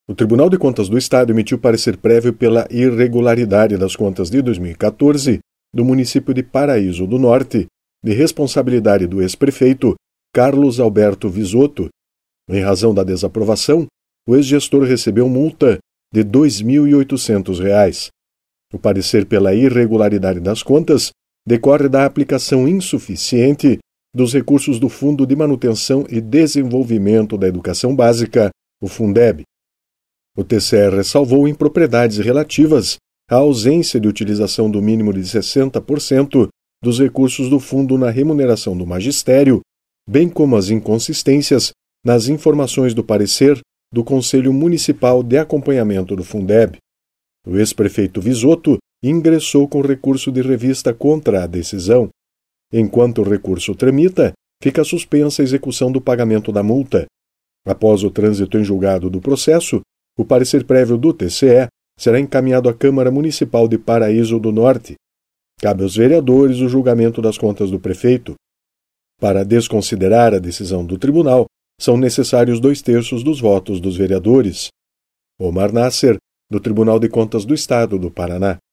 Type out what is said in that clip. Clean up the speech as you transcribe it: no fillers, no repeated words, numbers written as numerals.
O Tribunal de Contas do Estado emitiu parecer prévio pela irregularidade das contas de 2014 do município de Paraíso do Norte, de responsabilidade do ex-prefeito Carlos Alberto Visotto. Em razão da desaprovação, o ex-gestor recebeu multa de R$ 2.800. O parecer pela irregularidade das contas decorre da aplicação insuficiente dos recursos do Fundo de Manutenção e Desenvolvimento da Educação Básica, o Fundeb. O TCE ressalvou impropriedades relativas à ausência de utilização do mínimo de 60% dos recursos do fundo na remuneração do magistério, bem como as inconsistências nas informações do parecer do Conselho Municipal de Acompanhamento do Fundeb. O ex-prefeito Visotto ingressou com recurso de revista contra a decisão. Enquanto o recurso tramita, fica suspensa a execução do pagamento da multa. Após o trânsito em julgado do processo, o parecer prévio do TCE será encaminhado à Câmara Municipal de Paraíso do Norte. Cabe aos vereadores o julgamento das contas do prefeito. Para desconsiderar a decisão do tribunal, são necessários 2/3 dos votos dos vereadores. Omar Nasser, do Tribunal de Contas do Estado do Paraná.